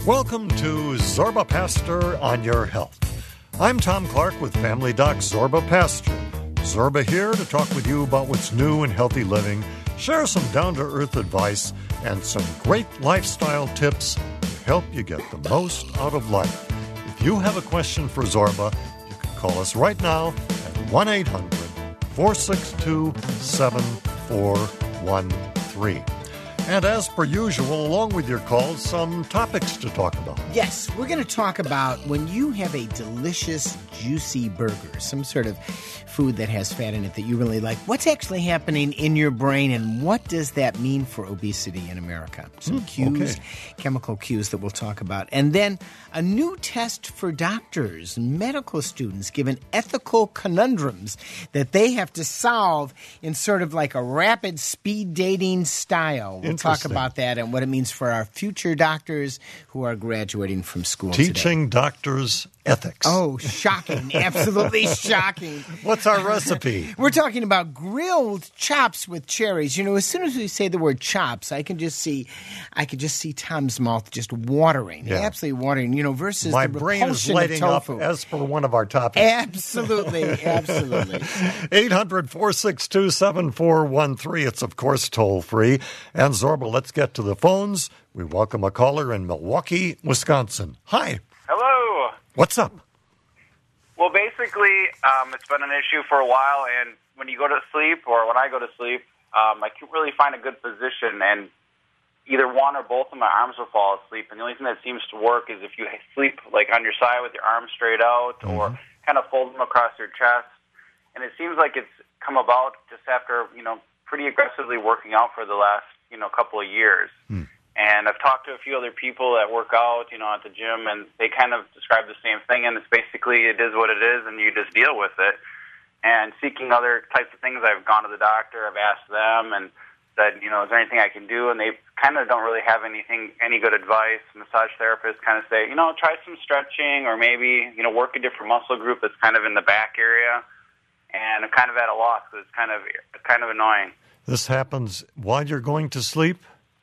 Welcome to Zorba Pasture on Your Health. I'm Tom Clark with Family Doc Zorba Pasture. Zorba here to talk with you about what's new in healthy living, share some down-to-earth advice, and some great lifestyle tips to help you get the most out of life. If you have a question for Zorba, you can call us right now at 1-800-462-7413. And as per usual, along with your calls, some topics to talk about. Yes, we're going to talk about when you have a delicious, juicy burger, some sort of food that has fat in it that you really like. What's actually happening in your brain, and what does that mean for obesity in America? Some cues, chemical cues that we'll talk about. And then a new test for doctors and medical students given ethical conundrums that they have to solve in sort of like a rapid speed dating style. We'll talk about that and what it means for our future doctors who are graduating from school Teaching today. doctors ethics. Oh, shocking. Absolutely shocking. What's our recipe? We're talking about grilled chops with cherries. You know, as soon as we say the word chops, I could just see Tom's mouth just watering. Yeah. Absolutely watering, you know, versus my the brain is lighting up as per one of our topics. Absolutely. 800-462-7413. It's, of course, toll-free. And Zorba, let's get to the phones. We welcome a caller in Milwaukee, Wisconsin. Hi. Hello. What's up? Well, basically, it's been an issue for a while, and when you go to sleep, or when I go to sleep, I can't really find a good position, and either one or both of my arms will fall asleep, and the only thing that seems to work is if you sleep like on your side with your arms straight out, or kind of fold them across your chest, and it seems like it's come about just after, you know, pretty aggressively working out for the last, you know, couple of years. And I've talked to a few other people that work out, you know, at the gym, and they kind of describe the same thing, and it's basically it is what it is, and you just deal with it. And seeking other types of things, I've gone to the doctor, I've asked them, and said, you know, is there anything I can do? And they kind of don't really have any good advice. Massage therapists kind of say, you know, try some stretching, or maybe, you know, work a different muscle group that's kind of in the back area. And I'm kind of at a loss because it's kind of annoying. This happens while you're going to sleep?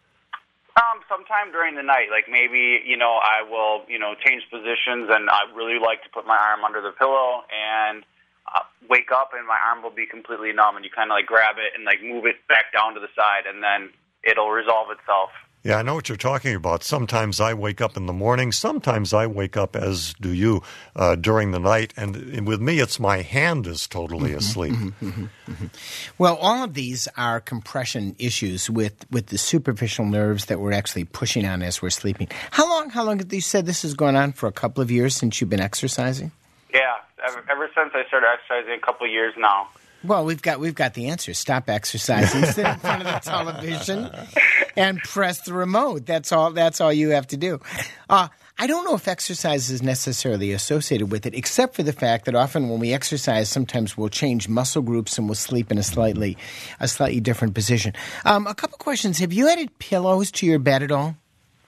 Sometime during the night, like maybe, you know, I will, you know, change positions, and I really like to put my arm under the pillow and wake up, and my arm will be completely numb, and you kind of like grab it and like move it back down to the side, and then it'll resolve itself. Yeah, I know what you're talking about. Sometimes I wake up in the morning. Sometimes I wake up, as do you, during the night. And with me, it's my hand is totally asleep. Well, all of these are compression issues with the superficial nerves that we're actually pushing on as we're sleeping. How long have you said this has gone on? For a couple of years since you've been exercising? Yeah, ever since I started exercising, a couple of years now. Well, we've got the answer. Stop exercising, sit in front of the television, and press the remote. That's all you have to do. I don't know if exercise is necessarily associated with it, except for the fact that often when we exercise, sometimes we'll change muscle groups and we'll sleep in a slightly different position. A couple questions. Have you added pillows to your bed at all?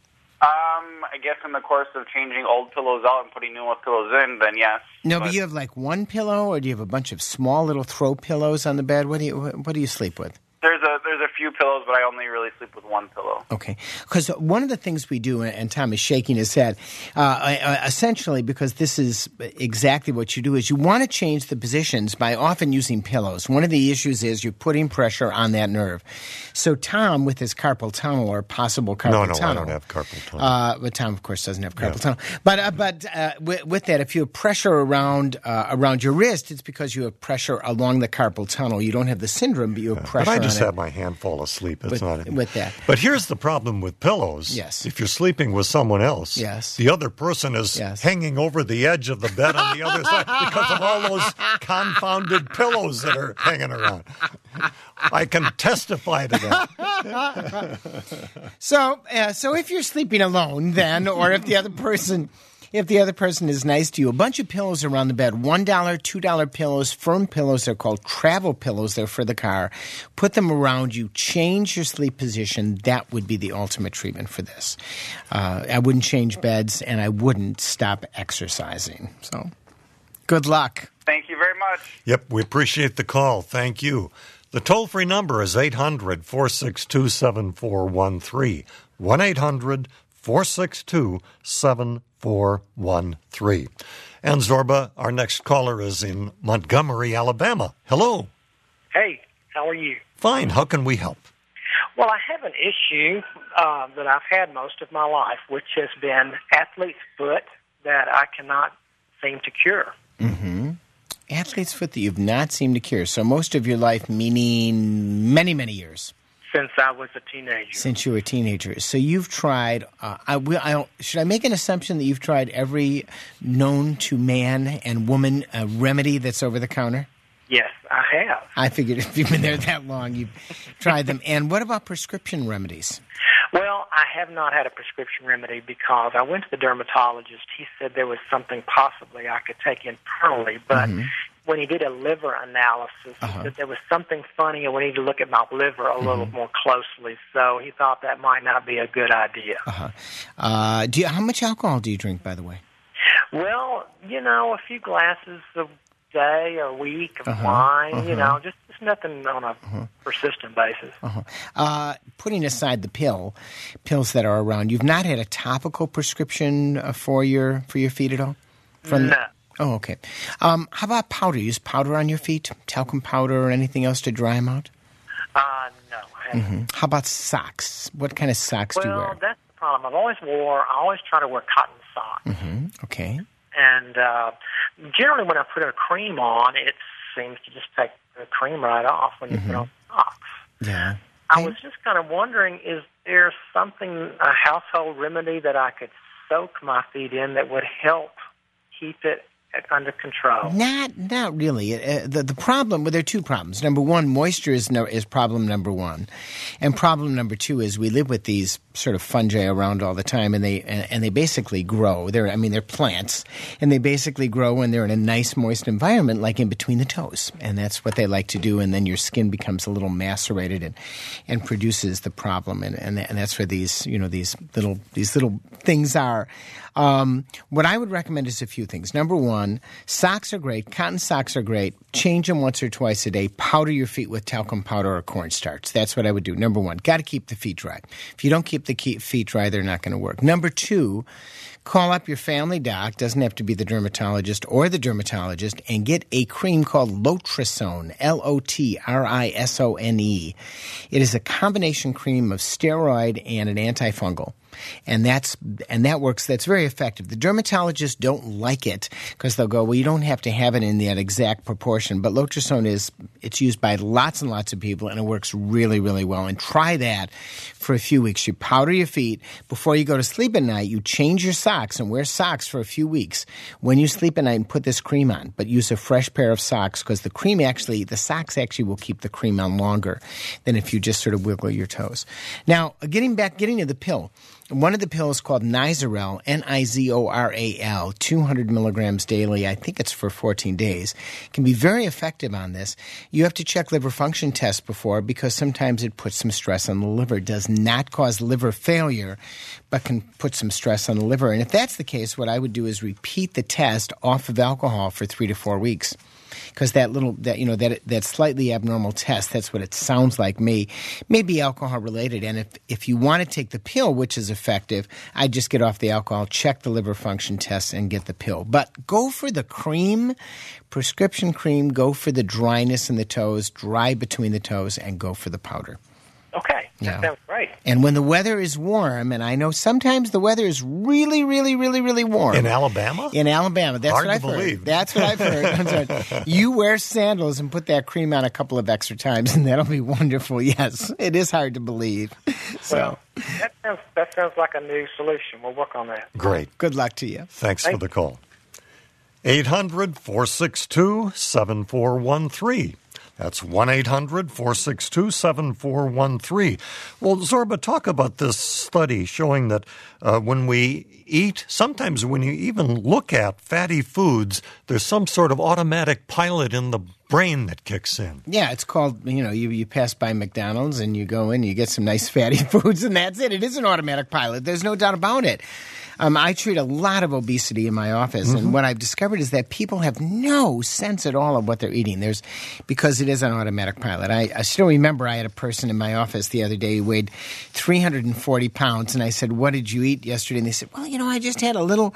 I guess in the course of changing old pillows out and putting new pillows in, then yes. No, but you have like one pillow, or do you have a bunch of small little throw pillows on the bed? What do you sleep with? There's a few pillows, but I only really sleep with one pillow. Okay. Because one of the things we do, and Tom is shaking his head, essentially because this is exactly what you do, is you want to change the positions by often using pillows. One of the issues is you're putting pressure on that nerve. So Tom, with his carpal tunnel or possible carpal tunnel. No, I don't have carpal tunnel. But Tom, of course, doesn't have carpal tunnel. But with that, if you have pressure around your wrist, it's because you have pressure along the carpal tunnel. You don't have the syndrome, but you have pressure on it. But I just have my hand fall asleep. It's not with that. But here's the problem with pillows. Yes. If you're sleeping with someone else, yes, the other person is hanging over the edge of the bed on the other side because of all those confounded pillows that are hanging around. I can testify to that. So if you're sleeping alone, then, or if the other person is nice to you, a bunch of pillows around the bed, $1, $2 pillows, firm pillows. They're called travel pillows. They're for the car. Put them around you. Change your sleep position. That would be the ultimate treatment for this. I wouldn't change beds, and I wouldn't stop exercising. So good luck. Thank you very much. Yep, we appreciate the call. Thank you. The toll-free number is 800-462-7413. 1-800 1-800-462-7413. And Zorba, our next caller is in Montgomery, Alabama. Hello. Hey, how are you? Fine. How can we help? Well, I have an issue that I've had most of my life, which has been athlete's foot that I cannot seem to cure. Mm-hmm. Athlete's foot that you've not seemed to cure. So most of your life, meaning many, many years. Since I was a teenager. Since you were a teenager. So you've tried, should I make an assumption that you've tried every known to man and woman remedy that's over the counter? Yes, I have. I figured if you've been there that long, you've tried them. And what about prescription remedies? Well, I have not had a prescription remedy because I went to the dermatologist. He said there was something possibly I could take internally, but when he did a liver analysis, he said there was something funny and we need to look at my liver a little more closely. So he thought that might not be a good idea. How much alcohol do you drink, by the way? Well, a few glasses a day or a week of wine, just nothing on a persistent basis. Putting aside the pills that are around, you've not had a topical prescription for your feet at all? No. Oh, okay. How about powder? You use powder on your feet? Talcum powder or anything else to dry them out? No, I haven't. How about socks? What kind of socks do you wear? Well, that's the problem. I always try to wear cotton socks. Okay. And generally when I put a cream on, it seems to just take the cream right off when you put on socks. Yeah. I was just kind of wondering, is there a household remedy that I could soak my feet in that would help keep it under control? Not really. The problem, there are two problems. Number one, moisture is problem number one, and problem number two is we live with these sort of fungi around all the time, and they basically grow. They're plants, and they basically grow when they're in a nice moist environment, like in between the toes, and that's what they like to do. And then your skin becomes a little macerated and produces the problem, and that's where these little things are. What I would recommend is a few things. Number one, socks are great. Cotton socks are great. Change them once or twice a day. Powder your feet with talcum powder or cornstarch. That's what I would do. Number one, got to keep the feet dry. If you don't keep the feet dry, they're not going to work. Number two, call up your family doc, doesn't have to be the dermatologist or the dermatologist, and get a cream called Lotrisone, Lotrisone. It is a combination cream of steroid and an antifungal. And that works. That's very effective. The dermatologists don't like it because they'll go, well, you don't have to have it in that exact proportion. But Lotrisone it's used by lots and lots of people, and it works really, really well. And try that for a few weeks. You powder your feet before you go to sleep at night. You change your socks and wear socks for a few weeks when you sleep at night, and put this cream on. But use a fresh pair of socks because the socks actually will keep the cream on longer than if you just sort of wiggle your toes. Now, getting to the pill. One of the pills called Nizoral, Nizoral, 200 milligrams daily. I think it's for 14 days. Can be very effective on this. You have to check liver function tests before because sometimes it puts some stress on the liver. It does not cause liver failure, but can put some stress on the liver. And if that's the case, what I would do is repeat the test off of alcohol for 3 to 4 weeks. Because that slightly abnormal test, that's what it sounds like, may be alcohol related. And if you want to take the pill, which is effective, I'd just get off the alcohol, check the liver function tests, and get the pill. But go for the cream, prescription cream. Go for the dryness in the toes, dry between the toes, and go for the powder. Okay, that sounds great. And when the weather is warm, and I know sometimes the weather is really, really, really, really warm. In Alabama? In Alabama. That's Hard what I've to believe. heard. That's what I've heard. You wear sandals and put that cream on a couple of extra times, and that'll be wonderful. Yes, it is hard to believe. Well, that sounds like a new solution. We'll work on that. Great. Good luck to you. Thanks for the call. 800-462-7413. That's 1-800-462-7413. Well, Zorba, talk about this study showing that when we eat, sometimes when you even look at fatty foods, there's some sort of automatic pilot in the brain that kicks in. Yeah, it's called, you pass by McDonald's and you go in, you get some nice fatty foods, and that's it. It is an automatic pilot. There's no doubt about it. I treat a lot of obesity in my office, and what I've discovered is that people have no sense at all of what they're eating. Because it is an automatic pilot. I still remember I had a person in my office the other day who weighed 340 pounds, and I said, "What did you eat yesterday?" And they said, "Well, I just had a little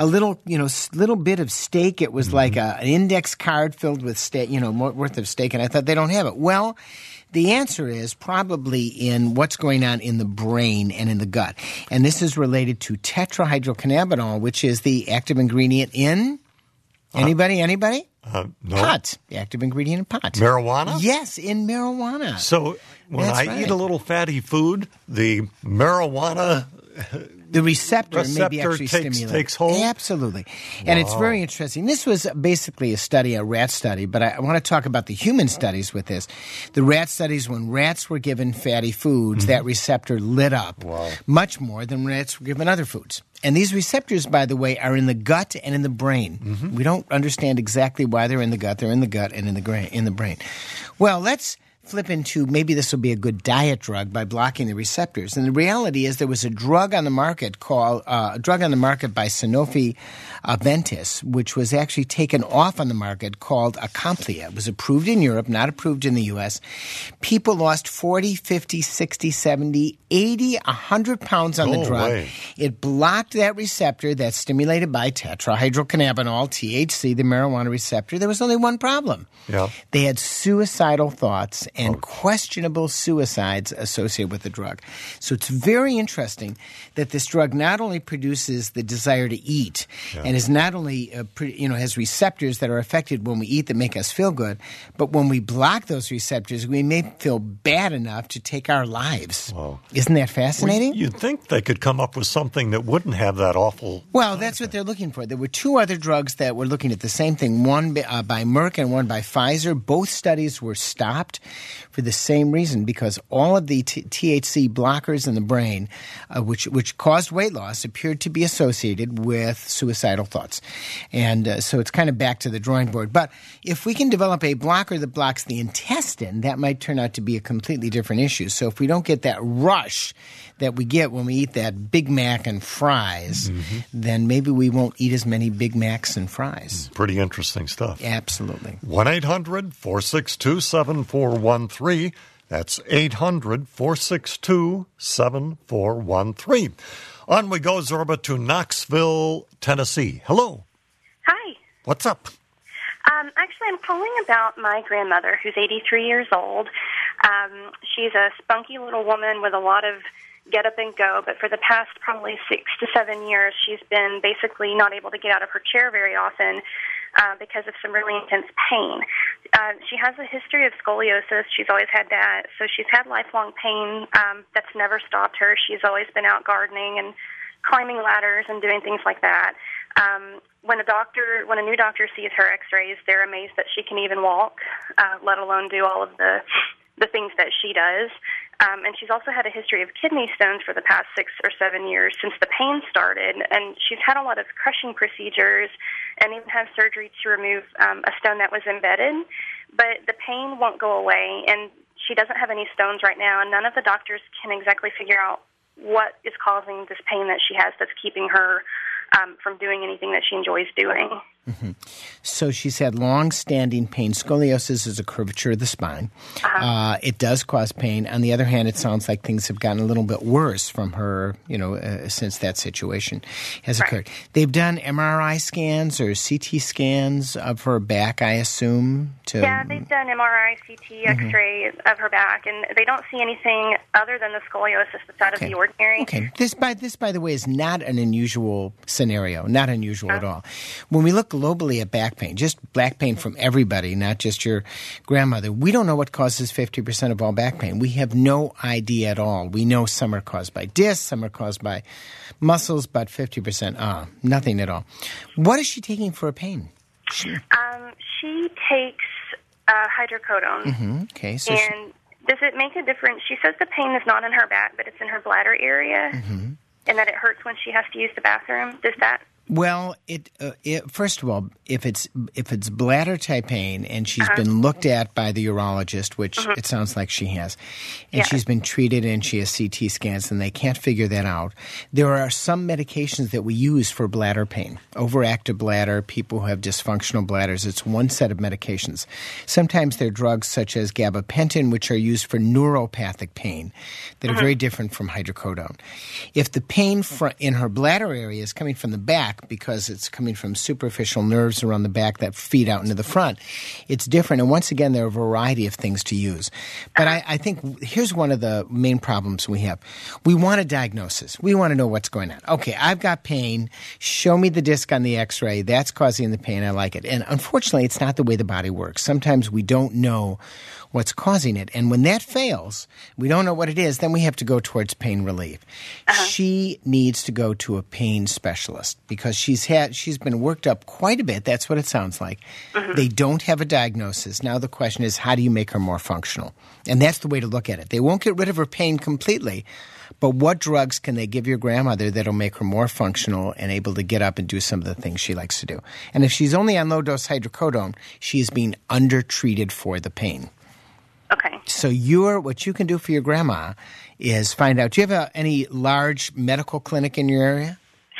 bit of steak. It was like an index card filled with steak, worth of steak." And I thought, they don't have it. Well, the answer is probably in what's going on in the brain and in the gut. And this is related to tetrahydrocannabinol, which is the active ingredient in anybody? No. Pot. The active ingredient in pot. Marijuana? Yes, in marijuana. So when I eat a little fatty food, the marijuana... The receptor may be actually takes hold? Absolutely. And it's very interesting. This was basically a rat study, but I want to talk about the human studies with this. The rat studies, when rats were given fatty foods, that receptor lit up much more than rats were given other foods. And these receptors, by the way, are in the gut and in the brain. We don't understand exactly why they're in the gut. They're in the gut and in the brain. Well, let's flip into maybe this will be a good diet drug by blocking the receptors. And the reality is there was a drug on the market by Sanofi Aventis, which was actually taken off on the market, called Acomplia. It was approved in Europe, not approved in the U.S. People lost 40, 50, 60, 70, 80, 100 pounds on the drug. It blocked that receptor that's stimulated by tetrahydrocannabinol, THC, the marijuana receptor. There was only one problem. They had suicidal thoughts and questionable suicides associated with the drug. So it's very interesting that this drug not only produces the desire to eat and is not only has receptors that are affected when we eat that make us feel good, but when we block those receptors, we may feel bad enough to take our lives. Isn't that fascinating? You'd think they could come up with something that wouldn't have that awful... Well, that's what they're looking for. There were two other drugs that were looking at the same thing, one by Merck and one by Pfizer. Both studies were stopped for the same reason, because all of the THC blockers in the brain, which caused weight loss, appeared to be associated with suicidal thoughts. And so it's kind of back to the drawing board. But if we can develop a blocker that blocks the intestine, that might turn out to be a completely different issue. So if we don't get that rush that we get when we eat that Big Mac and fries, then maybe we won't eat as many Big Macs and fries. Pretty interesting stuff. Absolutely. 1-800-462-7413. That's 800-462-7413. On we go, Zorba, to Knoxville, Tennessee. Hello. Hi. What's up? Actually, I'm calling about my grandmother, who's 83 years old. She's a spunky little woman with a lot of get up and go, but for the past probably 6 to 7 years, she's been basically not able to get out of her chair very often because of some really intense pain. She has a history of scoliosis. She's always had that, so she's had lifelong pain that's never stopped her. She's always been out gardening and climbing ladders and doing things like that. When a new doctor sees her x-rays, they're amazed that she can even walk, let alone do all of the things that she does. And she's also had a history of kidney stones for the past 6 or 7 years since the pain started. And she's had a lot of crushing procedures and even had surgery to remove a stone that was embedded. But the pain won't go away, and she doesn't have any stones right now, and none of the doctors can exactly figure out what is causing this pain that she has that's keeping her from doing anything that she enjoys doing. So she's had long-standing pain. Scoliosis is a curvature of the spine. It does cause pain. On the other hand, it sounds like things have gotten a little bit worse from her, since that situation has occurred. They've done MRI scans or CT scans of her back, I assume. Yeah, they've done MRI, CT, X-ray of her back, and they don't see anything other than the scoliosis that's out of the ordinary. Okay. This, by the way, is not an unusual scenario, not unusual at all. When we look globally at back pain, just back pain from everybody, not just your grandmother, we don't know what causes 50% of all back pain. We have no idea at all. We know some are caused by discs, some are caused by muscles, but 50%, nothing at all. What is she taking for a pain? She takes hydrocodone. Okay. And does it make a difference? She says the pain is not in her back, but it's in her bladder area, and that it hurts when she has to use the bathroom. Does that Well, first of all, if it's bladder type pain and she's been looked at by the urologist, which it sounds like she has, and she's been treated and she has CT scans and they can't figure that out, there are some medications that we use for bladder pain. Overactive bladder, people who have dysfunctional bladders, it's one set of medications. Sometimes they're drugs such as gabapentin, which are used for neuropathic pain that are very different from hydrocodone. If the pain in her bladder area is coming from the back, because it's coming from superficial nerves around the back that feed out into the front, it's different. And once again, there are a variety of things to use. But I think here's one of the main problems we have. We want a diagnosis. We want to know what's going on. Okay, I've got pain. Show me the disc on the x-ray. That's causing the pain. I like it. And unfortunately, it's not the way the body works. Sometimes we don't know what's causing it. And when that fails, we don't know what it is, then we have to go towards pain relief. She needs to go to a pain specialist because she's been worked up quite a bit. That's what it sounds like. They don't have a diagnosis. Now the question is, how do you make her more functional? And that's the way to look at it. They won't get rid of her pain completely, but what drugs can they give your grandmother that'll make her more functional and able to get up and do some of the things she likes to do? And if she's only on low-dose hydrocodone, she is being undertreated for the pain. Okay. So what you can do for your grandma is find out, do you have any large medical clinic in your area?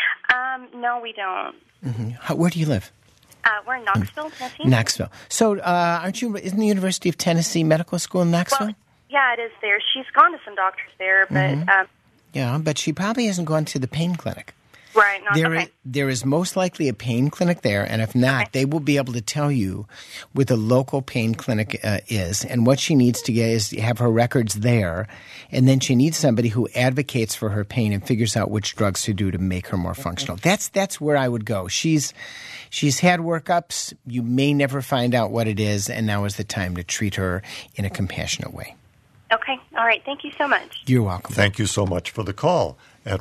No, we don't. Where do you live? We're in Knoxville, Tennessee. Knoxville. So isn't the University of Tennessee Medical School in Knoxville? Well, yeah, it is there. She's gone to some doctors there, but... yeah, but she probably hasn't gone to the pain clinic. Right. There is most likely a pain clinic there, and if not, they will be able to tell you what the local pain clinic is, and what she needs to get is have her records there, and then she needs somebody who advocates for her pain and figures out which drugs to do to make her more functional. That's where I would go. She's had workups. You may never find out what it is, and now is the time to treat her in a compassionate way. Okay. All right. Thank you so much. You're welcome. Thank you so much for the call at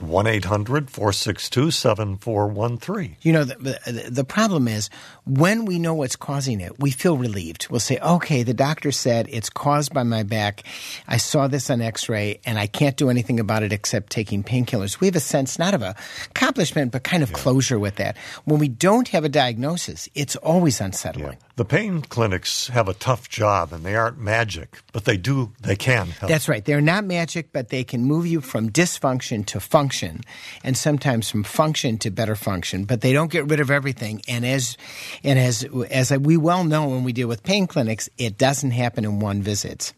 1-800-462-7413. You know, the problem is when we know what's causing it, we feel relieved. We'll say, okay, the doctor said it's caused by my back. I saw this on x-ray, and I can't do anything about it except taking painkillers. We have a sense not of accomplishment, but kind of closure with that. When we don't have a diagnosis, it's always unsettling. Yeah. The pain clinics have a tough job, and they aren't magic, but they can help. That's right. They're not magic, but they can move you from dysfunction to function, and sometimes from function to better function, but they don't get rid of everything. And as we well know when we deal with pain clinics, it doesn't happen in one visit.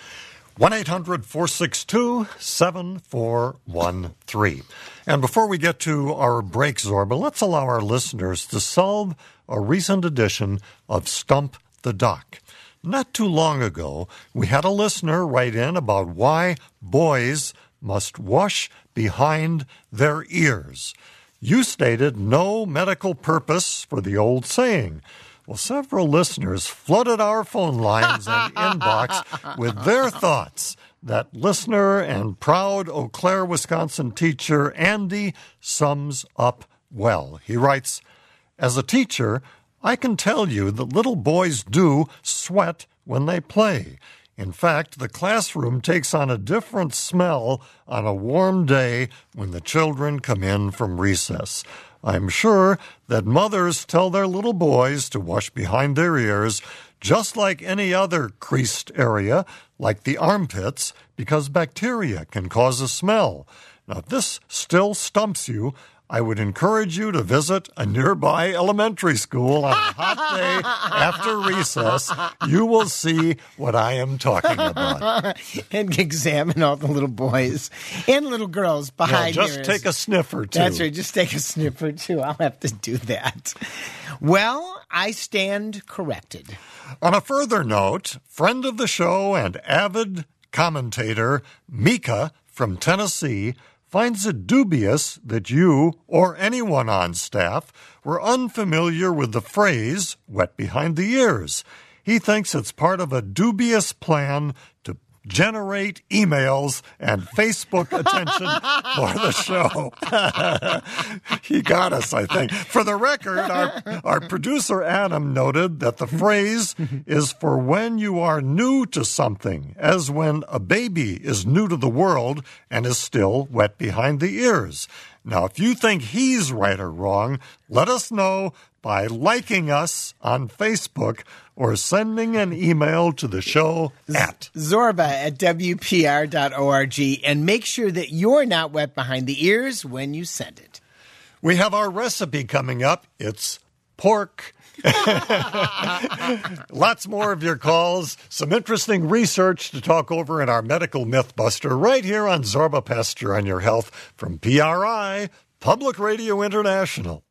1-800-462-7413. And before we get to our break, Zorba, let's allow our listeners to solve a recent edition of Stump the Doc. Not too long ago, we had a listener write in about why boys must wash behind their ears. You stated no medical purpose for the old saying. Well, several listeners flooded our phone lines and inbox with their thoughts. That listener and proud Eau Claire, Wisconsin teacher Andy sums up well. He writes, as a teacher, I can tell you that little boys do sweat when they play. In fact, the classroom takes on a different smell on a warm day when the children come in from recess. I'm sure that mothers tell their little boys to wash behind their ears, just like any other creased area, like the armpits, because bacteria can cause a smell. Now, if this still stumps you, I would encourage you to visit a nearby elementary school on a hot day after recess. You will see what I am talking about. And examine all the little boys and little girls behind you. Just take a sniff or two. That's right. Just take a sniff or two. I'll have to do that. Well, I stand corrected. On a further note, friend of the show and avid commentator Mika from Tennessee finds it dubious that you or anyone on staff were unfamiliar with the phrase wet behind the ears. He thinks it's part of a dubious plan to generate emails and Facebook attention for the show. He got us, I think. For the record, our producer Adam noted that the phrase is for when you are new to something, as when a baby is new to the world and is still wet behind the ears. Now, if you think he's right or wrong, let us know by liking us on Facebook or sending an email to the show at zorba@wpr.org, and make sure that you're not wet behind the ears when you send it. We have our recipe coming up. It's pork. Lots more of your calls, some interesting research to talk over in our Medical Mythbuster right here on Zorba Pasture on Your Health from PRI, Public Radio International.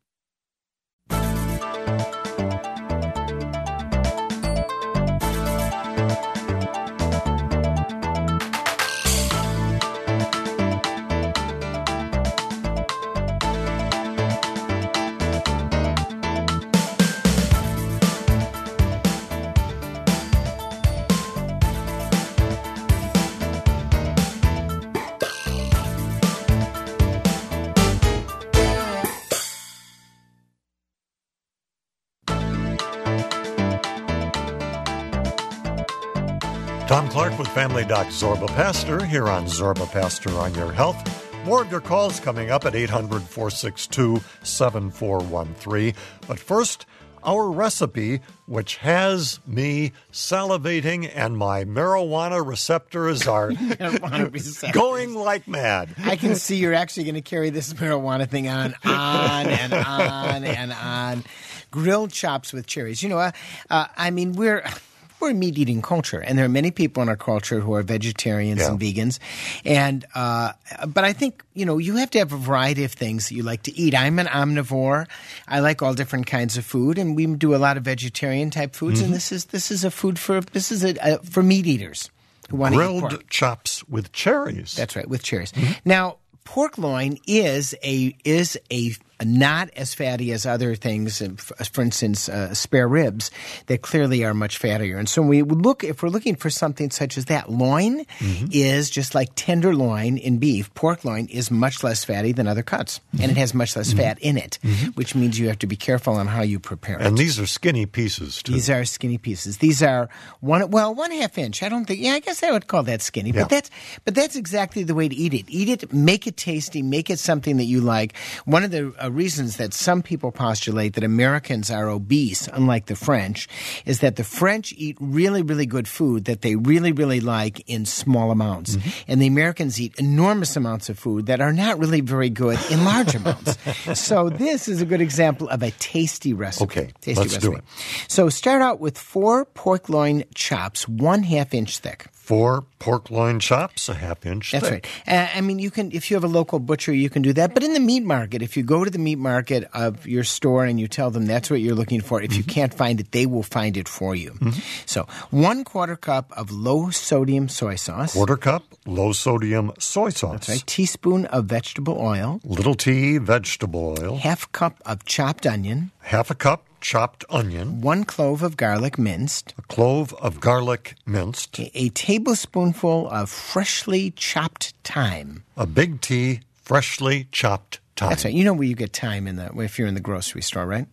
Tom Clark with Family Doc Zorba Pastor here on Zorba Pastor on Your Health. More of your calls coming up at 800-462-7413. But first, our recipe, which has me salivating and my marijuana receptors are going like mad. I can see you're actually going to carry this marijuana thing on and on and on. Grilled chops with cherries. You know, we're a meat-eating culture, and there are many people in our culture who are vegetarians and vegans. And but I think, you have to have a variety of things that you like to eat. I'm an omnivore. I like all different kinds of food, and we do a lot of vegetarian-type foods. Mm-hmm. And this is a food for meat eaters who want to eat pork. Grilled chops with cherries. That's right, with cherries. Mm-hmm. Now, pork loin is a not as fatty as other things, for instance, spare ribs, that clearly are much fattier. And so if we're looking for something such as that, loin is just like tenderloin in beef. Pork loin is much less fatty than other cuts, and it has much less fat in it, which means you have to be careful on how you prepare it. And these are skinny pieces, too. These are skinny pieces. These are 1.5 inch. I don't think, I guess I would call that skinny, but that's exactly the way to eat it. Eat it, make it tasty, make it something that you like. One of the reasons that some people postulate that Americans are obese, unlike the French, is that the French eat really, really good food that they really, really like in small amounts. And the Americans eat enormous amounts of food that are not really very good in large amounts. So this is a good example of a tasty recipe. Okay, let's do it. So start out with 4 pork loin chops, 1/2 inch thick. 4 pork loin chops, 1/2 inch thick. That's right. You can, if you have a local butcher, you can do that. But in the meat market, if you go to the meat market of your store and you tell them that's what you're looking for, if you can't find it, they will find it for you. So 1/4 cup of low-sodium soy sauce. 1/4 cup low-sodium soy sauce. That's right. Teaspoon of vegetable oil. Little tea vegetable oil. 1/2 cup of chopped onion. 1/2 cup chopped onion. 1 clove of garlic minced. A clove of garlic minced. A tablespoonful of freshly chopped thyme. A big tea freshly chopped thyme. That's right. You know where you get thyme if you're in the grocery store, right?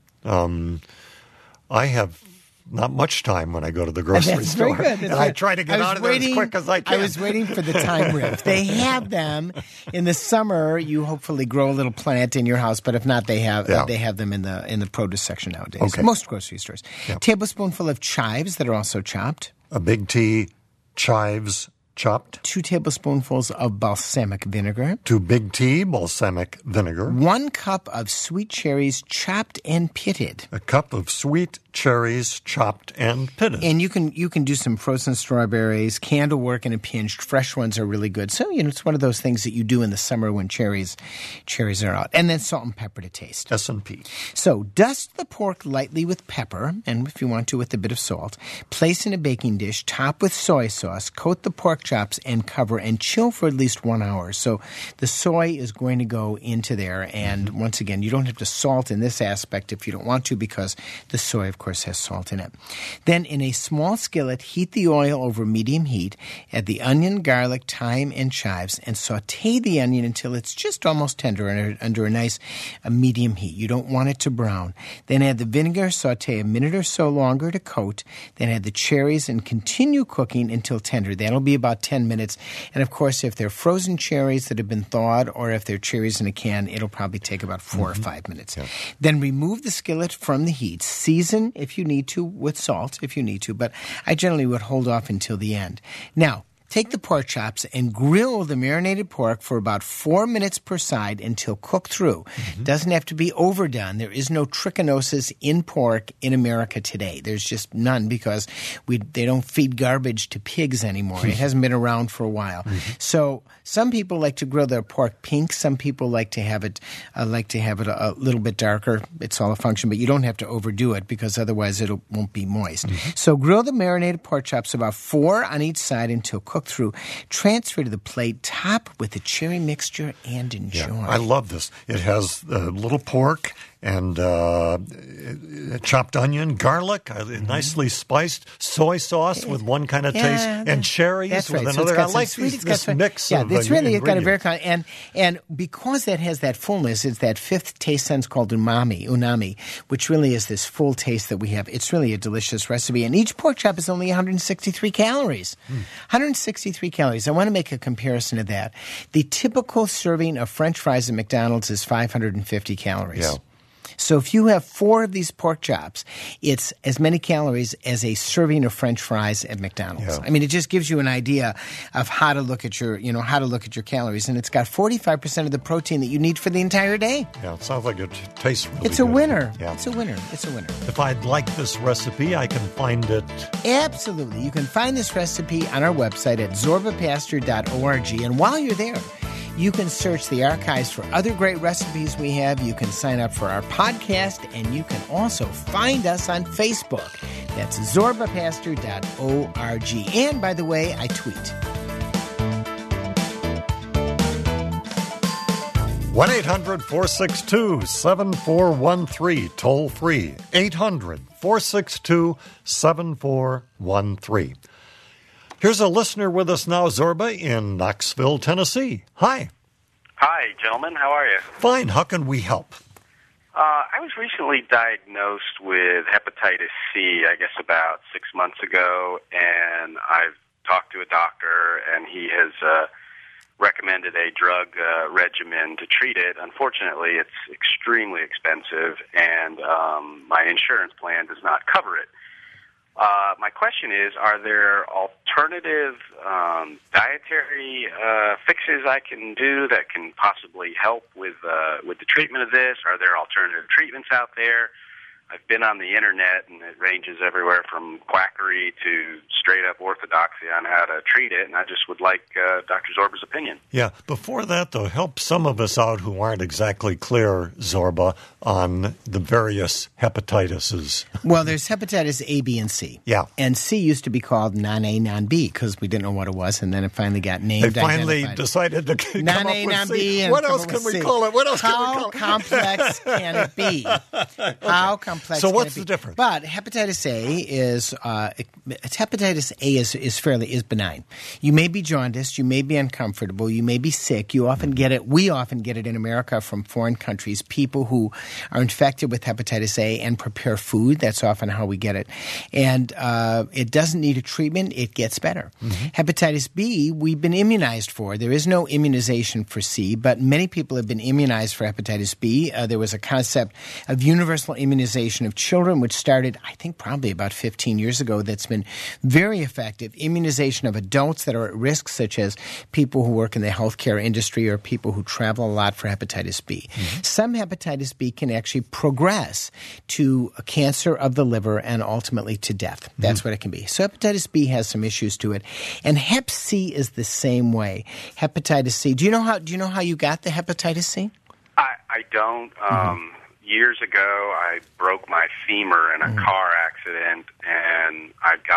I have not much time when I go to the grocery store. Very good. I try to get out of there as quick as I can. I was waiting for the thyme riff. They have them in the summer. You hopefully grow a little plant in your house, but if not, they have them in the produce section nowadays. Okay. Most grocery stores. Tablespoonful of chives that are also chopped. A big tea chives chopped. 2 tablespoonfuls of balsamic vinegar. 2 big tea balsamic vinegar. 1 cup of sweet cherries chopped and pitted. A cup of sweet cherries chopped and pitted. And you can do some frozen strawberries, candlework in a pinch. Fresh ones are really good. So, it's one of those things that you do in the summer when cherries are out. And then salt and pepper to taste. S&P. So dust the pork lightly with pepper, and if you want to, with a bit of salt. Place in a baking dish, top with soy sauce, coat the pork chops, and cover, and chill for at least 1 hour. So the soy is going to go into there, and once again, you don't have to salt in this aspect if you don't want to, because the soy, of course, has salt in it. Then in a small skillet, heat the oil over medium heat. Add the onion, garlic, thyme, and chives, and saute the onion until it's just almost tender under a nice medium heat. You don't want it to brown. Then add the vinegar, saute a minute or so longer to coat. Then add the cherries and continue cooking until tender. That'll be about 10 minutes. And, of course, if they're frozen cherries that have been thawed or if they're cherries in a can, it'll probably take about 4 or 5 minutes. Yeah. Then remove the skillet from the heat. Season, if you need to, with salt, if you need to. But I generally would hold off until the end. Now, take the pork chops and grill the marinated pork for about 4 minutes per side until cooked through. Doesn't have to be overdone. There is no trichinosis in pork in America today. There's just none because they don't feed garbage to pigs anymore. It hasn't been around for a while. So some people like to grill their pork pink. Some people like to have it a little bit darker. It's all a function, but you don't have to overdo it because otherwise it won't be moist. So grill the marinated pork chops about 4 on each side until cooked through. Transfer to the plate, top with the cherry mixture, and enjoy. Yeah, I love this. It has little pork and chopped onion, garlic, nicely spiced, soy sauce with one kind of taste, and cherries with another. I like this mix of it's really ingredients. Got a very and because that has that fullness, it's that fifth taste sense called unami, which really is this full taste that we have. It's really a delicious recipe, and each pork chop is only 163 calories. 163 calories. I want to make a comparison to that. The typical serving of French fries at McDonald's is 550 calories. Yeah. So if you have 4 of these pork chops, it's as many calories as a serving of French fries at McDonald's. Yeah. I mean, it just gives you an idea of how to look at your calories, and it's got 45% of the protein that you need for the entire day. Yeah, it sounds like it tastes really good. It's a winner. Yeah. It's a winner. If I'd like this recipe, I can find it. Absolutely. You can find this recipe on our website at zorbapastor.org, and while you're there, you can search the archives for other great recipes we have. You can sign up for our podcast, and you can also find us on Facebook. That's zorbapastor.org. And, by the way, I tweet. 1-800-462-7413, toll free. 800-462-7413. Here's a listener with us now, Zorba, in Knoxville, Tennessee. Hi. Hi, gentlemen. How are you? Fine. How can we help? I was recently diagnosed with hepatitis C, I guess about 6 months ago, and I've talked to a doctor, and he has recommended a drug regimen to treat it. Unfortunately, it's extremely expensive, and my insurance plan does not cover it. My question is, are there alternative dietary fixes I can do that can possibly help with the treatment of this? Are there alternative treatments out there? I've been on the internet, and it ranges everywhere from quackery to straight-up orthodoxy on how to treat it, and I just would like Dr. Zorba's opinion. Yeah. Before that, though, help some of us out who aren't exactly clear, Zorba, on the various hepatitises. Well, there's hepatitis A, B, and C. Yeah. And C used to be called non-A, non-B because we didn't know what it was, and then it finally got named. They finally decided to come up with non-A, C. What else can we call it? How complex can it be? How complex So can what's it be? the difference? But hepatitis A is benign. You may be jaundiced, you may be uncomfortable, you may be sick. You often get it. We often get it in America from foreign countries. People who are infected with hepatitis A and prepare food. That's often how we get it. And it doesn't need a treatment. It gets better. Hepatitis B, we've been immunized for. There is no immunization for C, but many people have been immunized for hepatitis B. There was a concept of universal immunization of children, which started, I think, probably about 15 years ago, that's been very effective. Immunization of adults that are at risk, such as people who work in the healthcare industry or people who travel a lot for hepatitis B. Some hepatitis B can actually progress to a cancer of the liver and ultimately to death. That's what it can be. So hepatitis B has some issues to it. And hep C is the same way. Hepatitis C. Do you know how you got the hepatitis C? I don't. Years ago, I broke my femur in a car accident, and I got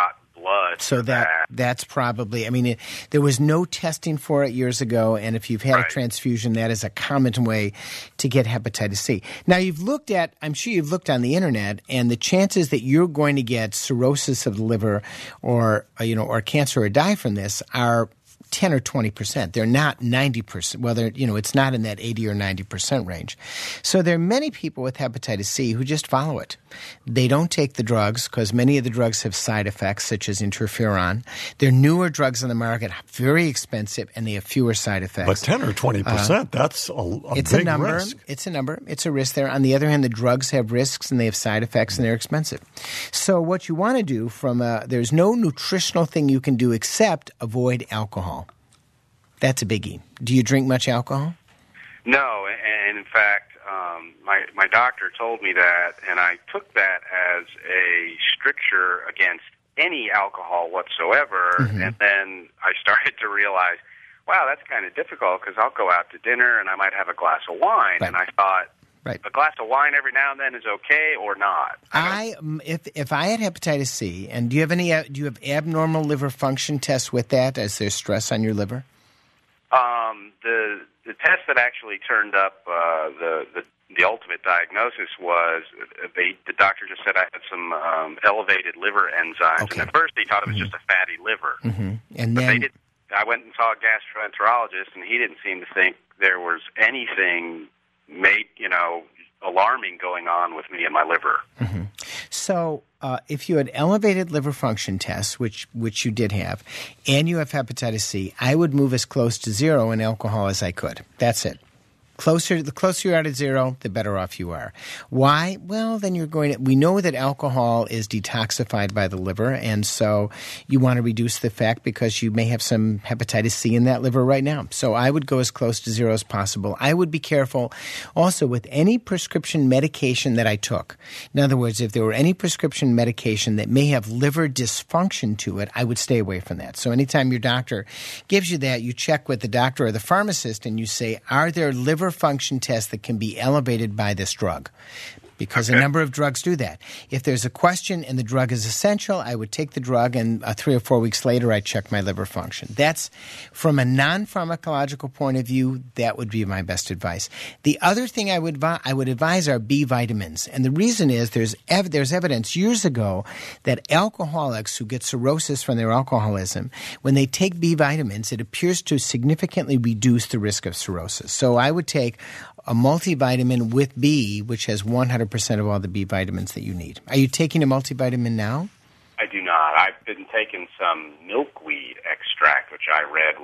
blood. So that's probably, I mean, there was no testing for it years ago, and if you've had a transfusion, that is a common way to get hepatitis C. Now, I'm sure you've looked on the internet, and the chances that you're going to get cirrhosis of the liver or cancer or die from this are 10 or 20%. They're not 90%. Well, it's not in that 80 or 90% range. So there are many people with hepatitis C who just follow it. They don't take the drugs because many of the drugs have side effects such as interferon. They're newer drugs on the market, very expensive, and they have fewer side effects. But 10 or 20%, that's a it's big a number. risk. It's a number. It's a risk there. On the other hand, the drugs have risks and they have side effects and they're expensive. So what you want to do there's no nutritional thing you can do except avoid alcohol. That's a biggie. Do you drink much alcohol? No, and in fact, my doctor told me that, and I took that as a stricture against any alcohol whatsoever, and then I started to realize, wow, that's kind of difficult because I'll go out to dinner and I might have a glass of wine, and I thought, a glass of wine every now and then is okay or not? If I had hepatitis C, and do you have abnormal liver function tests with that? Is there stress on your liver? The test that actually turned up the ultimate diagnosis was the doctor just said I had some elevated liver enzymes, and at first he thought it was just a fatty liver. And then I went and saw a gastroenterologist, and he didn't seem to think there was anything alarming going on with me and my liver. So if you had elevated liver function tests, which you did have, and you have hepatitis C, I would move as close to zero in alcohol as I could. That's it. The closer you are to zero, the better off you are. Why? Well, then we know that alcohol is detoxified by the liver, and so you want to reduce the effect because you may have some hepatitis C in that liver right now. So I would go as close to zero as possible. I would be careful also with any prescription medication that I took. In other words, if there were any prescription medication that may have liver dysfunction to it, I would stay away from that. So anytime your doctor gives you that, you check with the doctor or the pharmacist and you say, are there liver function tests that can be elevated by this drug? Because a number of drugs do that. If there's a question and the drug is essential, I would take the drug, and 3 or 4 weeks later, I check my liver function. That's, from a non-pharmacological point of view, that would be my best advice. The other thing I would advise are B vitamins. And the reason is there's evidence years ago that alcoholics who get cirrhosis from their alcoholism, when they take B vitamins, it appears to significantly reduce the risk of cirrhosis. So I would take a multivitamin with B, which has 100% of all the B vitamins that you need. Are you taking a multivitamin now? I do not. I've been taking some milkweed extract, which I read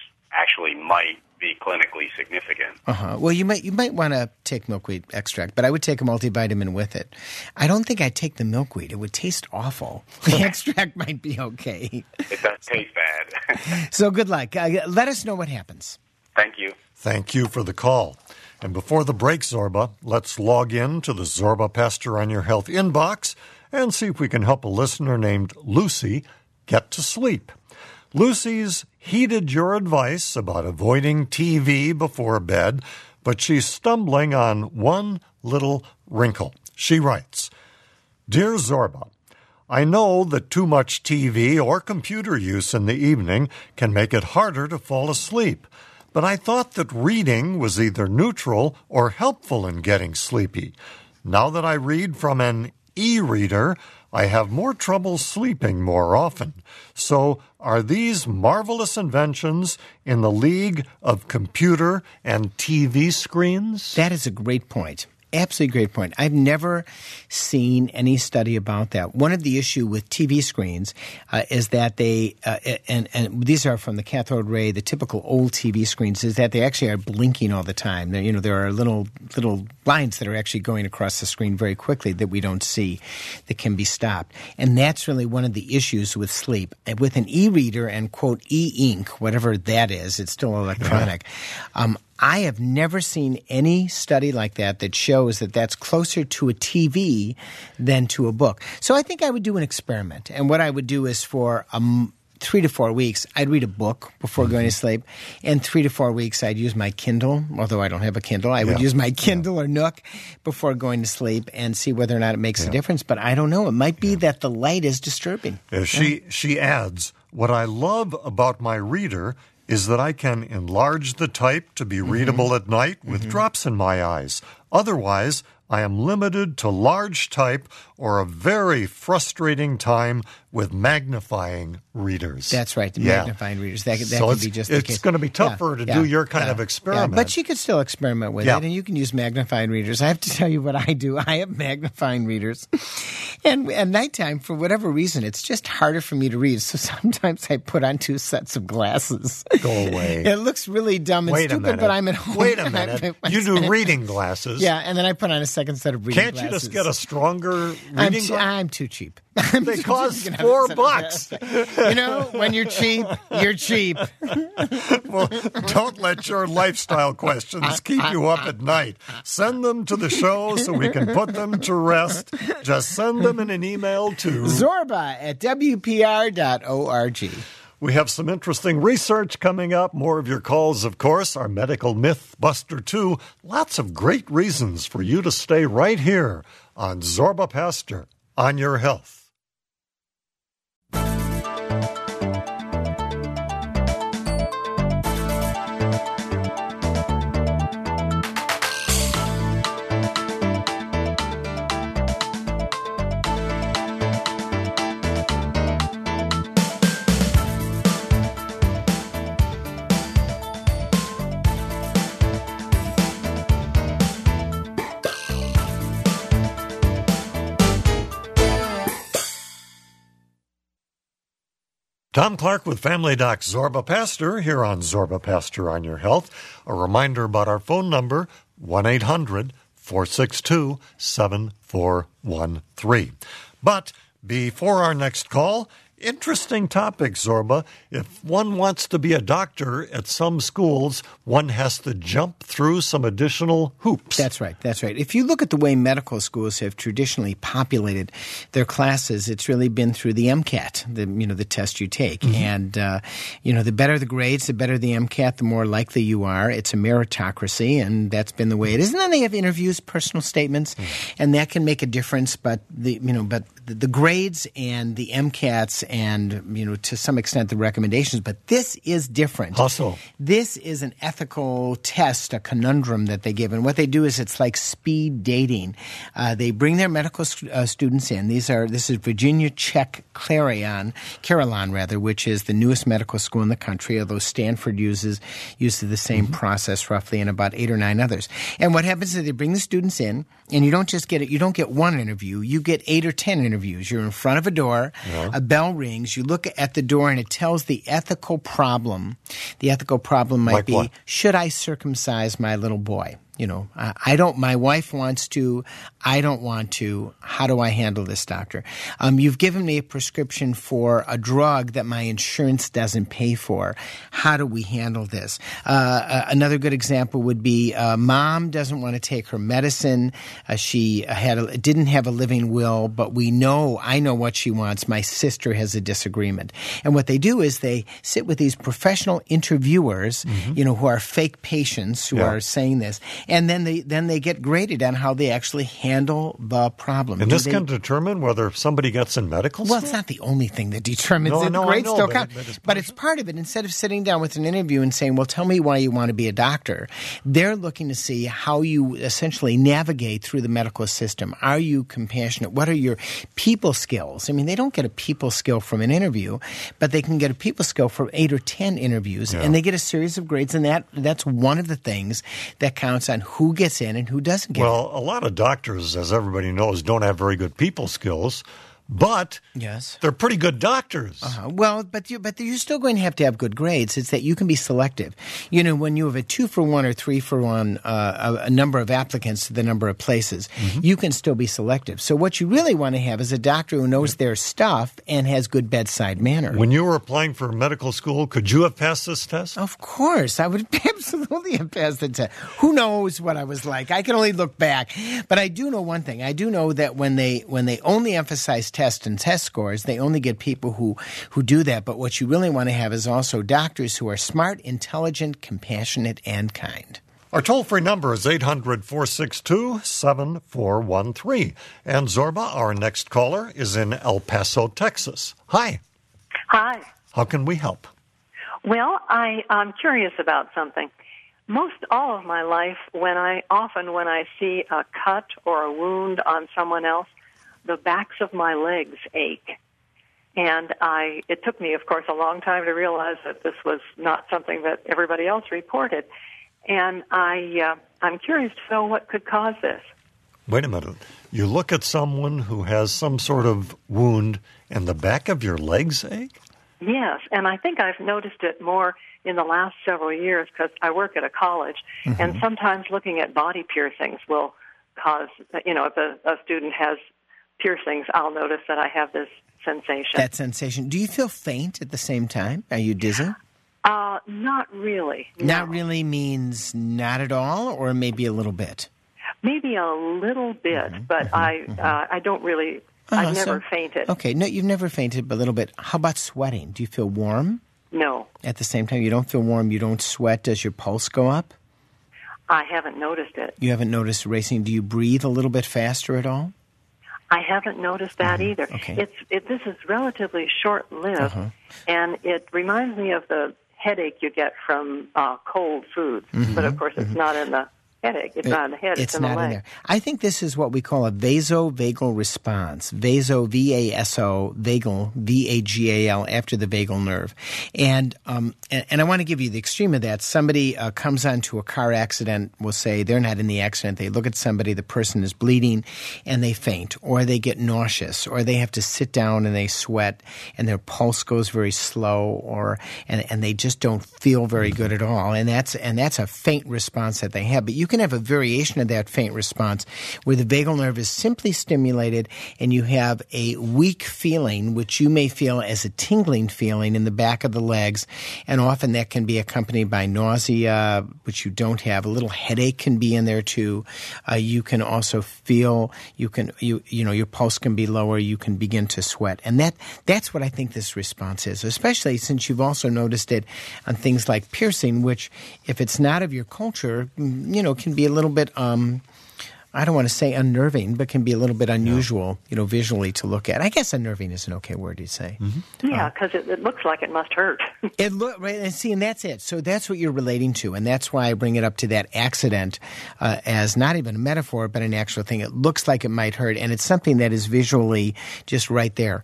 might be clinically significant. Well, you might want to take milkweed extract, but I would take a multivitamin with it. I don't think I'd take the milkweed. It would taste awful. The extract might be okay. It does taste bad. So good luck. Let us know what happens. Thank you. Thank you for the call. And before the break, Zorba, let's log in to the Zorba Pastor on Your Health inbox and see if we can help a listener named Lucy get to sleep. Lucy's heeded your advice about avoiding TV before bed, but she's stumbling on one little wrinkle. She writes, Dear Zorba, I know that too much TV or computer use in the evening can make it harder to fall asleep. But I thought that reading was either neutral or helpful in getting sleepy. Now that I read from an e-reader, I have more trouble sleeping more often. So are these marvelous inventions in the league of computer and TV screens? That is a great point. Absolutely great point. I've never seen any study about that. One of the issue with TV screens is that they and these are from the cathode ray, the typical old TV screens, is that they actually are blinking all the time. There are little lines that are actually going across the screen very quickly that we don't see that can be stopped. And that's really one of the issues with sleep. With an e-reader and, quote, e-ink, whatever that is, it's still electronic. I have never seen any study like that shows that that's closer to a TV than to a book. So I think I would do an experiment. And what I would do is for 3 to 4 weeks, I'd read a book before going to sleep. And 3 to 4 weeks, I'd use my Kindle, although I don't have a Kindle. I would use my Kindle or Nook before going to sleep and see whether or not it makes a difference. But I don't know. It might be that the light is disturbing. She adds, what I love about my reader is that I can enlarge the type to be readable at night with drops in my eyes. Otherwise, I am limited to large type or a very frustrating time with magnifying readers. That's right, the magnifying readers. That so could be just the case. It's going to be tougher to do your kind of experiment. Yeah, but you could still experiment with it, and you can use magnifying readers. I have to tell you what I do. I have magnifying readers. And at nighttime, for whatever reason, it's just harder for me to read. So sometimes I put on 2 sets of glasses. Go away. It looks really dumb and stupid, but I'm at home. Wait a minute. You do reading glasses. Yeah, and then I put on a second set of reading glasses. Can't you just get a stronger reading glass? I'm too cheap. They cost $4. You know, when you're cheap, you're cheap. Well, don't let your lifestyle questions keep you up at night. Send them to the show so we can put them to rest. Just send them in an email to zorba@wpr.org. We have some interesting research coming up. More of your calls, of course. Our Medical Myth Buster 2. Lots of great reasons for you to stay right here on Zorba Pastor on Your Health. Tom Clark with Family Doc Zorba Pastor here on Zorba Pastor on Your Health. A reminder about our phone number, 1-800-462-7413. But before our next call, interesting topic, Zorba. If one wants to be a doctor at some schools, one has to jump through some additional hoops. That's right. That's right. If you look at the way medical schools have traditionally populated their classes, it's really been through the MCAT, the test you take. And, the better the grades, the better the MCAT, the more likely you are. It's a meritocracy, and that's been the way it is. And then they have interviews, personal statements, and that can make a difference. But the grades and the MCATs and, to some extent the recommendations, but this is different. Also, this is an ethical test, a conundrum that they give. And what they do is it's like speed dating. They bring their medical students in. This is Virginia Czech Carillon, which is the newest medical school in the country, although Stanford uses the same process roughly, and about 8 or 9 others. And what happens is they bring the students in, and you don't just get it. You don't get one interview. You get 8 or 10 interviews. You're in front of a door. A bell rings. You look at the door, and it tells the ethical problem. The ethical problem might be, should I circumcise my little boy? My wife wants to, I don't want to. How do I handle this, doctor? You've given me a prescription for a drug that my insurance doesn't pay for. How do we handle this? Another good example would be mom doesn't want to take her medicine. She didn't have a living will, but I know what she wants. My sister has a disagreement. And what they do is they sit with these professional interviewers, who are fake patients who are saying this. And then they get graded on how they actually handle the problem. And this can determine whether somebody gets in medical school? Well, it's not the only thing that determines it. Grades still count. But it's part of it. Instead of sitting down with an interview and saying, well, tell me why you want to be a doctor, they're looking to see how you essentially navigate through the medical system. Are you compassionate? What are your people skills? I mean, they don't get a people skill from an interview, but they can get a people skill from 8 or 10 interviews, and they get a series of grades, and that's one of the things that counts on who gets in and who doesn't get in. Well, a lot of doctors, as everybody knows, don't have very good people skills. But they're pretty good doctors. Well, but you're still going to have good grades. It's that you can be selective. When you have a 2-for-1 or 3-for-1 a number of applicants to the number of places, you can still be selective. So what you really want to have is a doctor who knows their stuff and has good bedside manner. When you were applying for medical school, could you have passed this test? Of course. I would absolutely have passed the test. Who knows what I was like? I can only look back. But I do know one thing. I do know that when they only emphasize test and test scores. They only get people who do that. But what you really want to have is also doctors who are smart, intelligent, compassionate, and kind. Our toll-free number is 800-462-7413. And Zorba, our next caller, is in El Paso, Texas. Hi. Hi. How can we help? Well, I'm curious about something. Most all of my life, when I see a cut or a wound on someone else, the backs of my legs ache. And it took me, of course, a long time to realize that this was not something that everybody else reported. And I'm curious to know what could cause this. Wait a minute. You look at someone who has some sort of wound and the back of your legs ache? Yes, and I think I've noticed it more in the last several years because I work at a college, and sometimes looking at body piercings will cause, if a student has piercings, I'll notice that I have this sensation. That sensation. Do you feel faint at the same time? Are you dizzy? Not really. No. Not really means not at all, or maybe a little bit? Maybe a little bit, but I don't really, I've never fainted. Okay, no, you've never fainted, but a little bit. How about sweating? Do you feel warm? No. At the same time, you don't feel warm, you don't sweat. Does your pulse go up? I haven't noticed it. You haven't noticed racing. Do you breathe a little bit faster at all? I haven't noticed that either. Okay. This is relatively short-lived, and it reminds me of the headache you get from cold foods. But, of course, it's not in the headache. It's not in the head. It's in the leg. In there. I think this is what we call a vasovagal response. Vaso, V-A-S-O, vagal, V-A-G-A-L, after the vagal nerve. And I want to give you the extreme of that. Somebody comes onto a car accident, we'll say they're not in the accident. They look at somebody, the person is bleeding, and they faint, or they get nauseous, or they have to sit down and they sweat, and their pulse goes very slow, and they just don't feel very good at all. And that's a faint response that they have. But you can have a variation of that faint response where the vagal nerve is simply stimulated and you have a weak feeling, which you may feel as a tingling feeling in the back of the legs, and often that can be accompanied by nausea, which you don't have. A little headache can be in there too. You can also feel your pulse can be lower. You can begin to sweat, and that's what I think this response is. Especially since you've also noticed it on things like piercing, which if it's not of your culture, can be a little bit, I don't want to say unnerving, but can be a little bit unusual, visually to look at. I guess unnerving is an okay word to say. Yeah, because it looks like it must hurt. Right, and that's it. So that's what you're relating to, and that's why I bring it up to that accident as not even a metaphor, but an actual thing. It looks like it might hurt, and it's something that is visually just right there.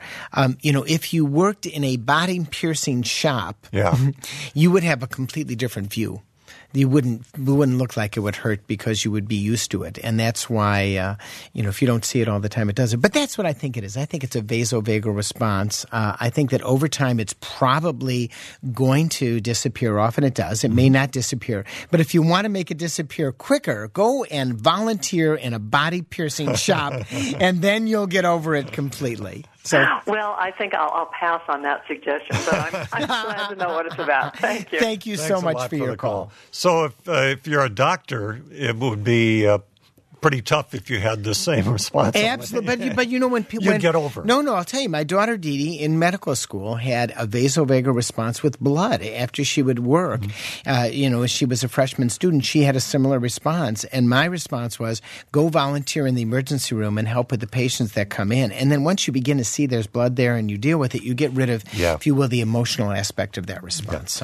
If you worked in a body piercing shop, you would have a completely different view. It wouldn't look like it would hurt because you would be used to it. And that's why, if you don't see it all the time, it doesn't. But that's what I think it is. I think it's a vasovagal response. I think that over time it's probably going to disappear. Often it does. It may not disappear. But if you want to make it disappear quicker, go and volunteer in a body piercing shop, and then you'll get over it completely. Well, I think I'll pass on that suggestion, but I'm glad to know what it's about. Thank you. Thank you so much for your call. So if you're a doctor, it would be pretty tough if you had the same response. Absolutely, but when people you'd get over it. No, I'll tell you. My daughter Dee Dee in medical school had a vasovagal response with blood after she would work. She was a freshman student. She had a similar response, and my response was go volunteer in the emergency room and help with the patients that come in. And then once you begin to see there's blood there and you deal with it, you get rid of, if you will, the emotional aspect of that response.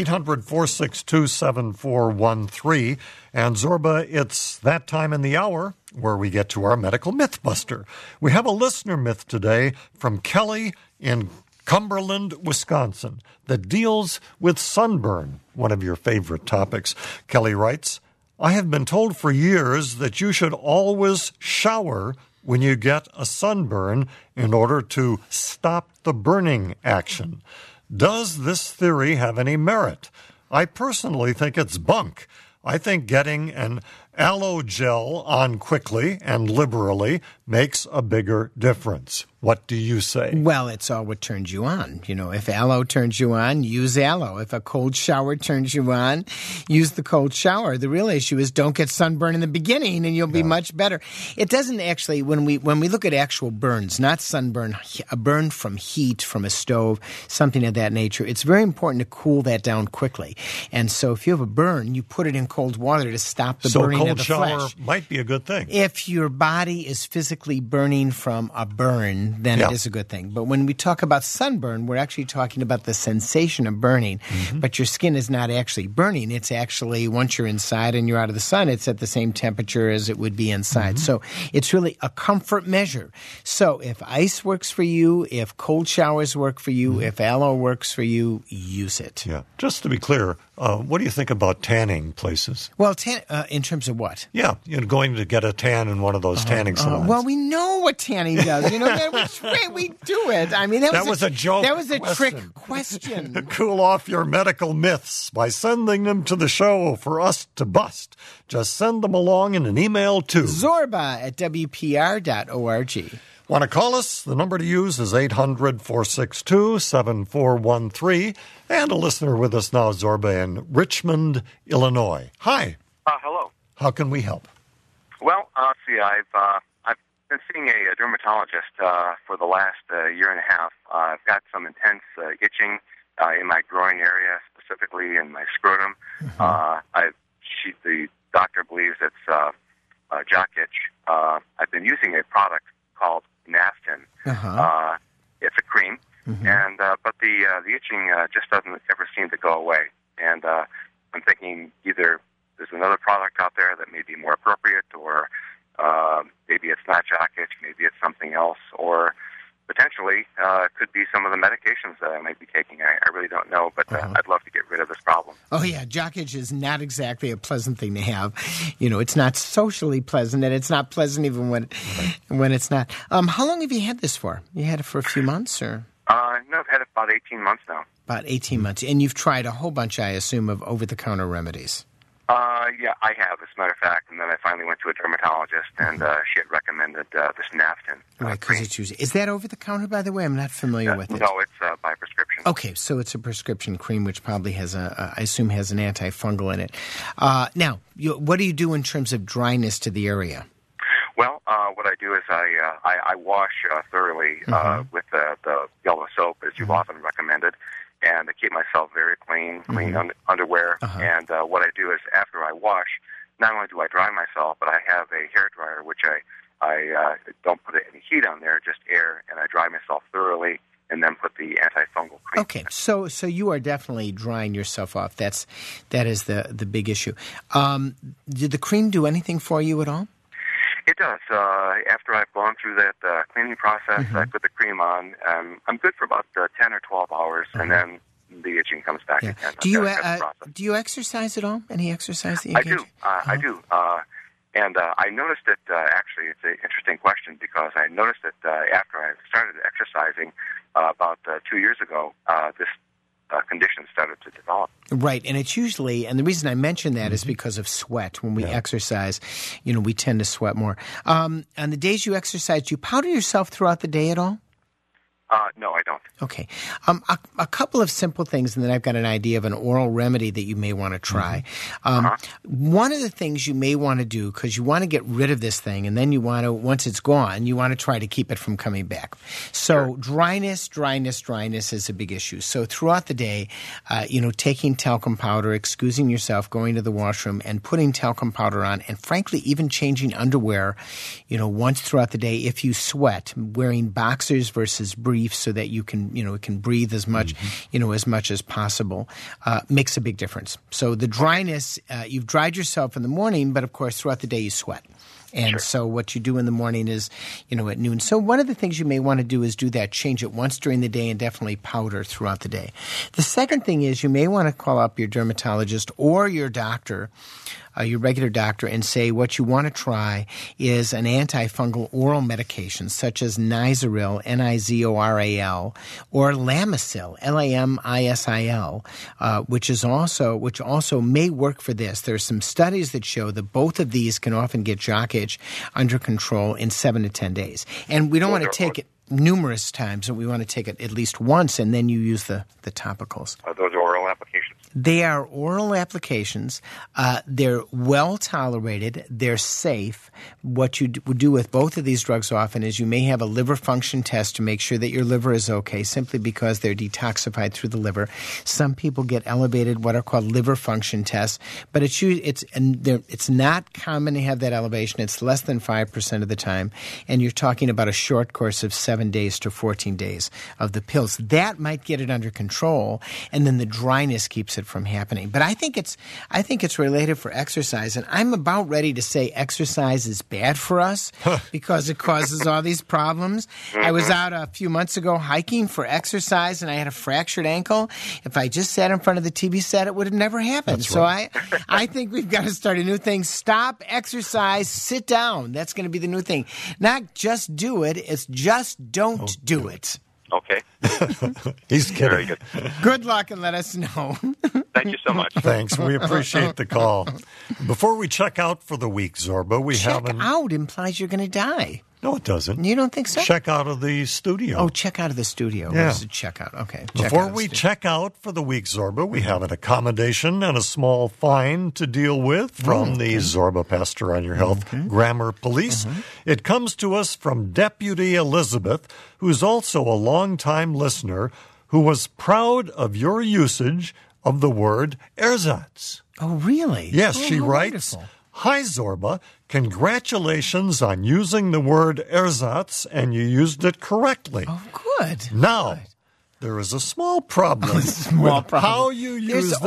800-462-7413. And Zorba, it's that time in the hour where we get to our medical mythbuster. We have a listener myth today from Kelly in Cumberland, Wisconsin, that deals with sunburn, one of your favorite topics. Kelly writes, I have been told for years that you should always shower when you get a sunburn in order to stop the burning action. Does this theory have any merit? I personally think it's bunk. I think getting an aloe gel on quickly and liberally makes a bigger difference. What do you say? Well, it's all what turns you on. You know, if aloe turns you on, use aloe. If a cold shower turns you on, use the cold shower. The real issue is don't get sunburn in the beginning and you'll be much better. It doesn't actually, when we look at actual burns, not sunburn, a burn from heat, from a stove, something of that nature, it's very important to cool that down quickly. And so if you have a burn, you put it in cold water to stop the burning of the flesh. So cold shower might be a good thing. If your body is physically burning from a burn, then it is a good thing. But when we talk about sunburn, we're actually talking about the sensation of burning. But your skin is not actually burning. It's actually, once you're inside and you're out of the sun, it's at the same temperature as it would be inside. So it's really a comfort measure. So if ice works for you, if cold showers work for you, if aloe works for you, use it. Yeah. Just to be clear, what do you think about tanning places? Well, in terms of what? Yeah, going to get a tan in one of those tanning salons. Well, we know what tanning does. You know, which way we do it. I mean, that was a joke. That was a trick question. Cool off your medical myths by sending them to the show for us to bust. Just send them along in an email to zorba@wpr.org. Want to call us? The number to use is 800-462-7413. And a listener with us now, Zorba, in Richmond, Illinois. Hi. Hello. How can we help? Well, I've been seeing a dermatologist for the last year and a half. I've got some intense itching in my groin area, specifically in my scrotum. The doctor believes it's jock itch. I've been using a product called Naftin. It's a cream, and but the itching just doesn't ever seem to go away. And I'm thinking either there's another product out there that may be more appropriate, or maybe it's not jock itch, maybe it's something else, or potentially it could be some of the medications that I might be taking. I really don't know, but I'd love to get rid of this problem. Oh, yeah. Jock itch is not exactly a pleasant thing to have. You know, it's not socially pleasant, and it's not pleasant even when it's not. How long have you had this for? You had it for a few months, or? No, I've had it about 18 months now. About 18 months. And you've tried a whole bunch, I assume, of over-the-counter remedies. Yeah, I have, as a matter of fact. And then I finally went to a dermatologist, and she had recommended this Naftin. Right, because it's usually... Is that over-the-counter, by the way? I'm not familiar with it. No, it's by prescription. Okay, so it's a prescription cream, which probably has I assume has an antifungal in it. Now, what do you do in terms of dryness to the area? Well, what I do is I wash thoroughly with the yellow soap, as you've often recommended, and I keep myself very clean underwear. And what I do is after I wash, not only do I dry myself, but I have a hair dryer, which I don't put any heat on there, just air, and I dry myself thoroughly, and then put the antifungal cream. Okay, so you are definitely drying yourself off. That is the big issue. Did the cream do anything for you at all? It does. After I've gone through that cleaning process, I put the cream on. I'm good for about 10 or 12 hours, and then the itching comes back again. Do you exercise at all? Any exercise that you I do. I do. And I noticed that, actually, it's an interesting question, because I noticed that after I started exercising about 2 years ago, this condition started to develop. Right, and it's usually, and the reason I mention that is because of sweat. When we exercise, we tend to sweat more. On the days you exercise, do you powder yourself throughout the day at all? No, I don't. Okay. A couple of simple things, and then I've got an idea of an oral remedy that you may want to try. One of the things you may want to do, because you want to get rid of this thing, and then you want to, once it's gone, you want to try to keep it from coming back. So dryness is a big issue. So throughout the day, taking talcum powder, excusing yourself, going to the washroom, and putting talcum powder on, and frankly, even changing underwear, once throughout the day. If you sweat, wearing boxers versus briefs so that you can, it can breathe as much, as much as possible, makes a big difference. So the dryness, you've dried yourself in the morning, but of course throughout the day you sweat. And so what you do in the morning is, at noon. So one of the things you may want to do is do that, change it once during the day, and definitely powder throughout the day. The second thing is you may want to call up your dermatologist or your doctor your regular doctor and say what you want to try is an antifungal oral medication such as Nizoral, Nizoral, or Lamisil, Lamisil, which also may work for this. There are some studies that show that both of these can often get jock itch under control in 7 to 10 days. And we don't want to take it numerous times, and we want to take it at least once, and then you use the topicals. Are those oral applications? They are oral applications. They're well tolerated. They're safe. What you would do with both of these drugs often is you may have a liver function test to make sure that your liver is okay, simply because they're detoxified through the liver. Some people get elevated, what are called liver function tests, but it's not common to have that elevation. It's less than 5% of the time, and you're talking about a short course of 7 days to 14 days of the pills. That might get it under control, and then the dryness keeps it from happening. But I think it's related for exercise, and I'm about ready to say exercise is bad for us because it causes all these problems. I was out a few months ago hiking for exercise, and I had a fractured ankle. If I just sat in front of the TV set, it would have never happened. That's right. So I think we've got to start a new thing. Stop exercise, sit down. That's going to be the new thing. Not just do it, it's just don't do it. Okay. He's kidding. Very good. Good luck, and let us know. Thank you so much. Thanks. We appreciate the call. Before we check out for the week, Zorba, we have Check out implies you're going to die. No, it doesn't. You don't think so? Check out of the studio. Oh, check out of the studio. Yeah. What is it? Check out. Okay. Before we check out for the week, Zorba, we have an accommodation and a small fine to deal with from the Zorba Pastor on Your Health Grammar Police. It comes to us from Deputy Elizabeth, who's also a longtime listener, who was proud of your usage of the word ersatz. Oh, really? Yes, oh, she writes, wonderful. Hi, Zorba. Congratulations on using the word ersatz, and you used it correctly. Oh, good. Now, there is a small problem with how you used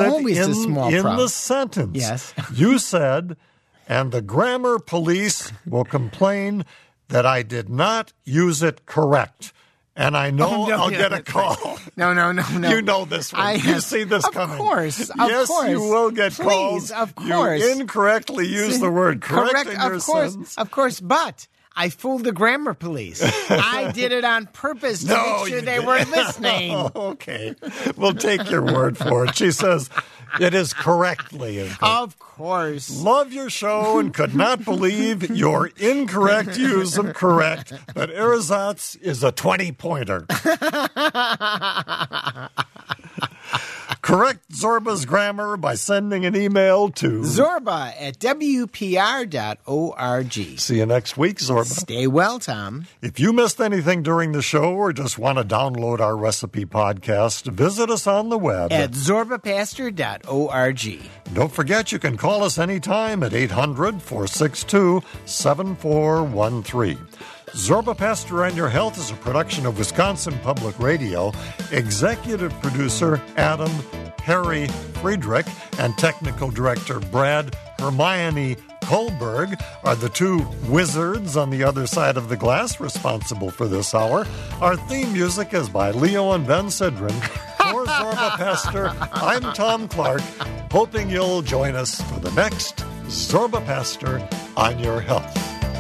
it in the sentence. Yes. You said, and the grammar police will complain that I did not use it correct. And I know I'll get a call. No. You know this one. You see this coming. Of course. Yes, you will get calls. Of course. You incorrectly use the word correct in your sentence. Of course, but I fooled the grammar police. I did it on purpose to make sure they weren't listening. Oh, okay. We'll take your word for it. She says it is correctly. Of course. Love your show and could not believe your incorrect use of correct, but ersatz is a 20-pointer. Correct Zorba's grammar by sending an email to Zorba@WPR.org. See you next week, Zorba. Stay well, Tom. If you missed anything during the show or just want to download our recipe podcast, visit us on the web at zorbapastor.org. Don't forget you can call us anytime at 800-462-7413. Zorba Pastor and Your Health is a production of Wisconsin Public Radio. Executive producer Adam Harry Friedrich and technical director Brad Hermione Kohlberg are the two wizards on the other side of the glass responsible for this hour. Our theme music is by Leo and Ben Sidran. For Zorba Pastor, I'm Tom Clark, hoping you'll join us for the next Zorba Pastor on Your Health.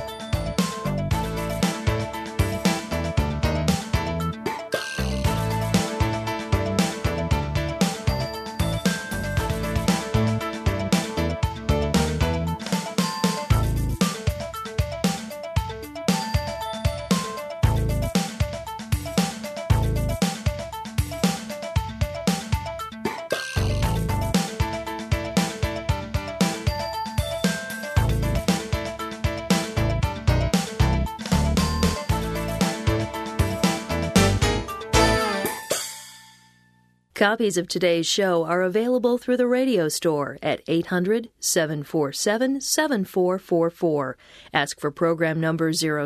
Copies of today's show are available through the radio store at 800-747-7444. Ask for program number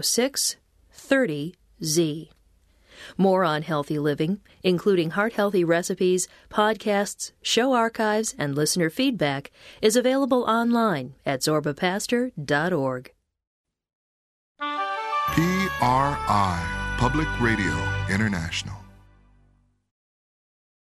0630Z. More on healthy living, including heart-healthy recipes, podcasts, show archives, and listener feedback, is available online at zorbapastor.org. PRI, Public Radio International.